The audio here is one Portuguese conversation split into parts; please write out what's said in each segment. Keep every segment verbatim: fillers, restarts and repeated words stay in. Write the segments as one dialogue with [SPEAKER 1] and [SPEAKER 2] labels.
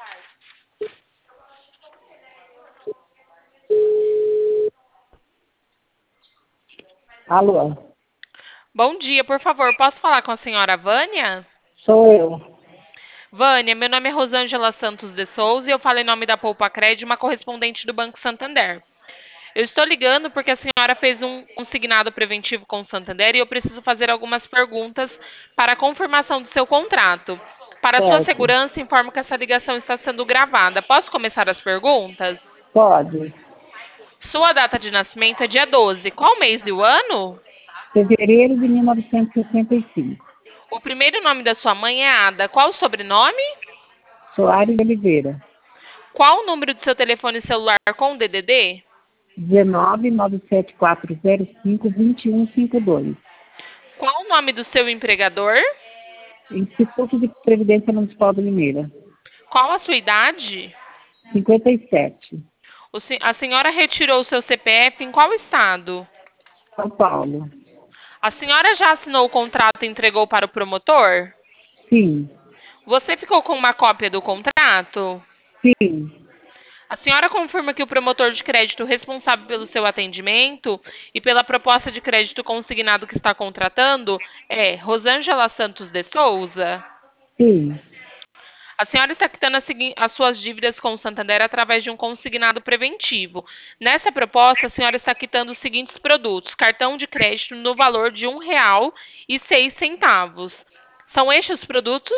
[SPEAKER 1] Alô?
[SPEAKER 2] Bom dia, por favor, posso falar com a senhora Vânia?
[SPEAKER 1] Sou eu.
[SPEAKER 2] Vânia, meu nome é Rosângela Santos de Souza e eu falo em nome da Poupa Crédito, uma correspondente do Banco Santander. Eu estou ligando porque a senhora fez um consignado preventivo com o Santander e eu preciso fazer algumas perguntas para a confirmação do seu contrato. Para sua
[SPEAKER 1] Certo.
[SPEAKER 2] segurança, informo que essa ligação está sendo gravada. Posso começar as perguntas?
[SPEAKER 1] Pode.
[SPEAKER 2] Sua data de nascimento é dia doze. Qual mês e o ano?
[SPEAKER 1] Fevereiro de mil novecentos e sessenta e cinco.
[SPEAKER 2] O primeiro nome da sua mãe é Ada. Qual o sobrenome?
[SPEAKER 1] Soares de Oliveira.
[SPEAKER 2] Qual o número do seu telefone celular com D D D?
[SPEAKER 1] dezenove, nove sete quatro zero cinco, dois um cinco dois.
[SPEAKER 2] Qual o nome do seu empregador?
[SPEAKER 1] Instituto de Previdência Municipal de Limeira.
[SPEAKER 2] Qual a sua idade?
[SPEAKER 1] cinquenta e sete.
[SPEAKER 2] O se- A senhora retirou o seu C P F em qual estado?
[SPEAKER 1] São Paulo.
[SPEAKER 2] A senhora já assinou o contrato e entregou para o promotor?
[SPEAKER 1] Sim.
[SPEAKER 2] Você ficou com uma cópia do contrato?
[SPEAKER 1] Sim.
[SPEAKER 2] A senhora confirma que o promotor de crédito responsável pelo seu atendimento e pela proposta de crédito consignado que está contratando é Rosângela Santos de Souza?
[SPEAKER 1] Sim.
[SPEAKER 2] A senhora está quitando as, segui- as suas dívidas com o Santander através de um consignado preventivo. Nessa proposta, a senhora está quitando os seguintes produtos: cartão de crédito no valor de um real e seis centavos. São estes os produtos?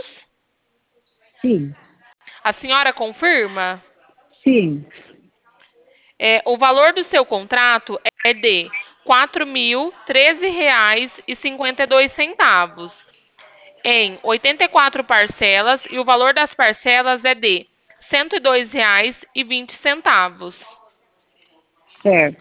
[SPEAKER 1] Sim.
[SPEAKER 2] A senhora confirma?
[SPEAKER 1] Sim.
[SPEAKER 2] É, o valor do seu contrato é de quatro mil e treze reais e cinquenta e dois centavos em oitenta e quatro parcelas e o valor das parcelas é de cento e dois reais e vinte centavos.
[SPEAKER 1] Certo.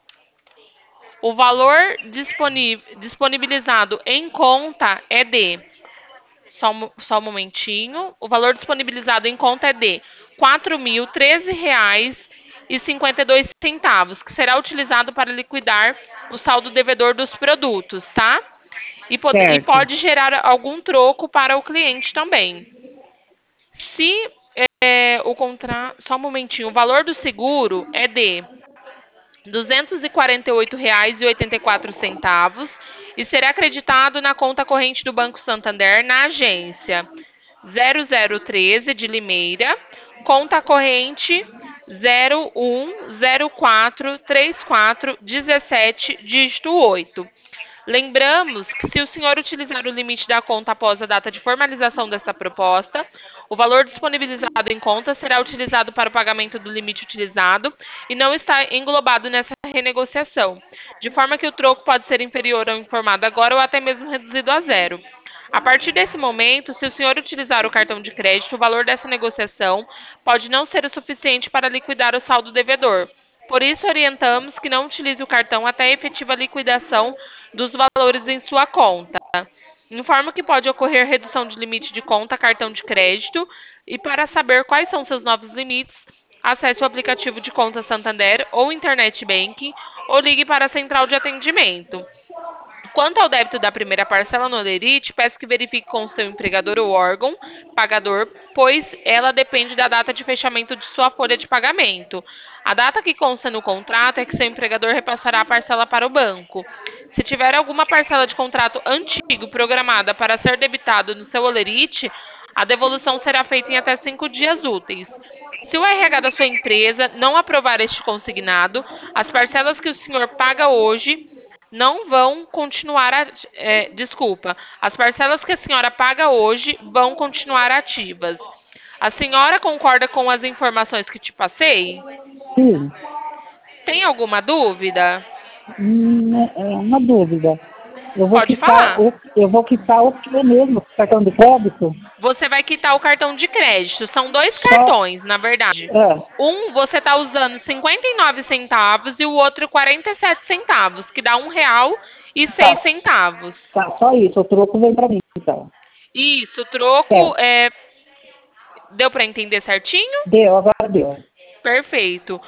[SPEAKER 2] O valor disponível, disponibilizado em conta é de só, um- só um momentinho. O valor disponibilizado em conta é de quatro mil e treze reais e cinquenta e dois centavos, que será utilizado para liquidar o saldo devedor dos produtos, tá? E pode, e
[SPEAKER 1] Certo.
[SPEAKER 2] pode gerar algum troco para o cliente também. Se é, o contrato, só um momentinho, o valor do seguro é de duzentos e quarenta e oito reais e oitenta e quatro centavos e será acreditado na conta corrente do Banco Santander na agência zero zero treze de Limeira, conta corrente zero um zero quatro três quatro dezessete, dígito oito. Lembramos que se o senhor utilizar o limite da conta após a data de formalização desta proposta, o valor disponibilizado em conta será utilizado para o pagamento do limite utilizado e não está englobado nessa renegociação, de forma que o troco pode ser inferior ao informado agora ou até mesmo reduzido a zero. A partir desse momento, se o senhor utilizar o cartão de crédito, o valor dessa negociação pode não ser o suficiente para liquidar o saldo devedor. Por isso, orientamos que não utilize o cartão até a efetiva liquidação dos valores em sua conta. Informo que pode ocorrer redução de limite de conta, cartão de crédito, e para saber quais são seus novos limites, acesse o aplicativo de conta Santander ou Internet Banking ou ligue para a central de atendimento. Quanto ao débito da primeira parcela no Olerite, peço que verifique com o seu empregador ou órgão pagador, pois ela depende da data de fechamento de sua folha de pagamento. A data que consta no contrato é que seu empregador repassará a parcela para o banco. Se tiver alguma parcela de contrato antigo programada para ser debitado no seu Olerite, a devolução será feita em até cinco dias úteis. Se o R H da sua empresa não aprovar este consignado, as parcelas que o senhor paga hoje não vão continuar, ati- é, desculpa, as parcelas que a senhora paga hoje vão continuar ativas. A senhora concorda com as informações que te passei?
[SPEAKER 1] Sim.
[SPEAKER 2] Tem alguma dúvida?
[SPEAKER 1] Hum, é uma dúvida. Eu vou
[SPEAKER 2] Pode
[SPEAKER 1] quitar
[SPEAKER 2] falar.
[SPEAKER 1] o, eu vou quitar o que mesmo? Cartão de crédito?
[SPEAKER 2] Você vai quitar o cartão de crédito. São dois
[SPEAKER 1] Só.
[SPEAKER 2] cartões, na verdade.
[SPEAKER 1] É,
[SPEAKER 2] Um você está usando cinquenta e nove centavos e o outro quarenta e sete centavos, que dá um real e seis
[SPEAKER 1] tá,
[SPEAKER 2] centavos.
[SPEAKER 1] tá, só isso. O troco vem pra mim, então.
[SPEAKER 2] Isso, o troco
[SPEAKER 1] Certo.
[SPEAKER 2] é, deu para entender certinho?
[SPEAKER 1] Deu, agora deu.
[SPEAKER 2] Perfeito.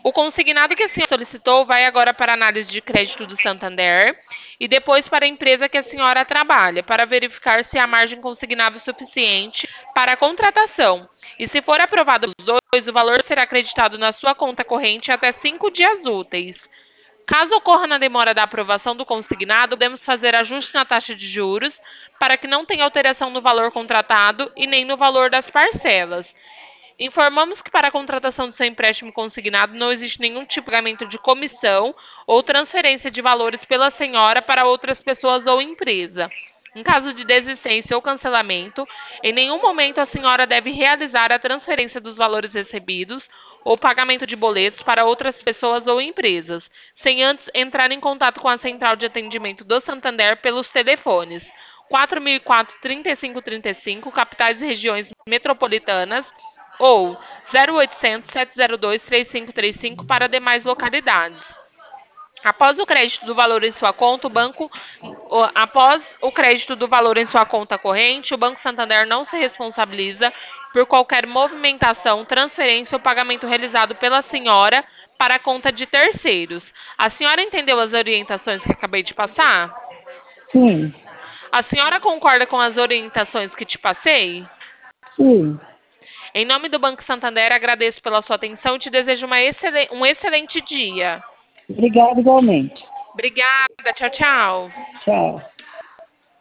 [SPEAKER 2] O consignado que a senhora solicitou vai agora para a análise de crédito do Santander e depois para a empresa que a senhora trabalha, para verificar se há margem consignável suficiente para a contratação. E se for aprovado os dois, o valor será acreditado na sua conta corrente até cinco dias úteis. Caso ocorra na demora da aprovação do consignado, podemos fazer ajuste na taxa de juros para que não tenha alteração no valor contratado e nem no valor das parcelas. Informamos que para a contratação do seu empréstimo consignado não existe nenhum tipo de pagamento de comissão ou transferência de valores pela senhora para outras pessoas ou empresa. Em caso de desistência ou cancelamento, em nenhum momento a senhora deve realizar a transferência dos valores recebidos ou pagamento de boletos para outras pessoas ou empresas, sem antes entrar em contato com a central de atendimento do Santander pelos telefones quatro mil e quatro, trinta e cinco trinta e cinco, capitais e regiões metropolitanas, ou zero oitocentos, sete zero dois, três cinco três cinco para demais localidades. Após o crédito do valor em sua conta, o banco, após o crédito do valor em sua conta corrente, o Banco Santander não se responsabiliza por qualquer movimentação, transferência ou pagamento realizado pela senhora para a conta de terceiros. A senhora entendeu as orientações que acabei de passar?
[SPEAKER 1] Sim,
[SPEAKER 2] A senhora concorda com as orientações que te passei?
[SPEAKER 1] sim.
[SPEAKER 2] Em nome do Banco Santander, agradeço pela sua atenção e te desejo uma excelen- um excelente dia.
[SPEAKER 1] Obrigada igualmente.
[SPEAKER 2] Obrigada, tchau, tchau.
[SPEAKER 1] Tchau.